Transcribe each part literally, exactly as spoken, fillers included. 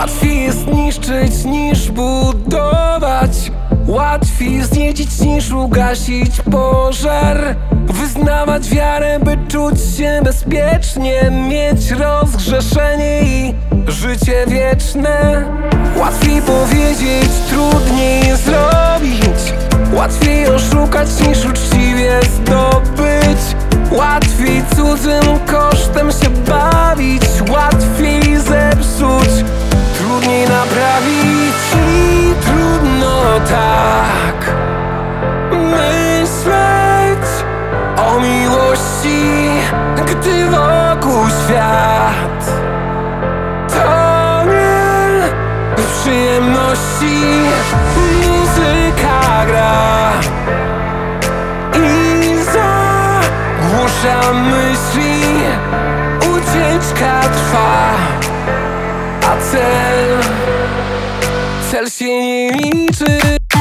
Łatwiej jest niszczyć niż budować, łatwiej zniecić niż ugasić pożar, wyznawać wiarę, by czuć się bezpiecznie, mieć rozgrzeszenie i życie wieczne. Łatwiej powiedzieć, trudniej zrobić, łatwiej oszukać niż uczciwie zdobyć, łatwiej cudzym kosztem się bawić, łatwiej zepsuć, trudniej naprawić. I trudno tak myśleć o miłości, gdy wokół świat to nie przyjemności. Muzyka gra i zagłusza myśli, ucieczka trwa, a cel, cel się nie liczy.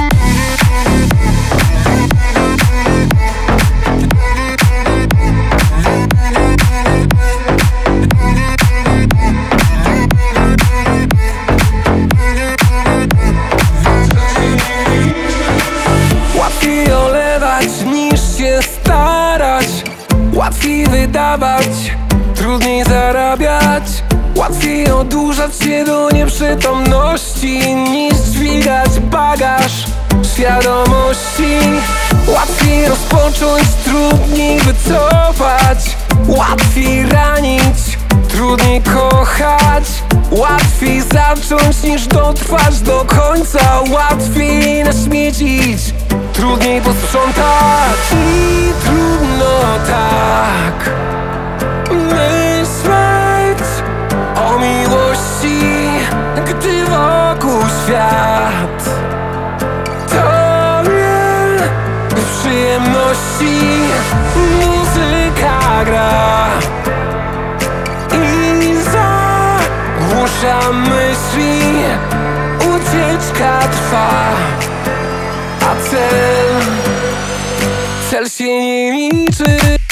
Łatwiej olewać niż się starać, łatwiej wydawać, trudniej zarabiać, łatwiej odurzać się do nieprzytomności niż dźwigać bagaż świadomości. Łatwiej rozpocząć, trudniej wycofać, łatwiej ranić, trudniej kochać, łatwiej zacząć niż dotrwać do końca, łatwiej naśmiecić, trudniej posprzątać. I trudno tak myśleć o miłości, gdy wokół świat to nie przyjemności. Muzyka gra i zagłusza myśli, ucieczka trwa, a cel, cel się nie liczy.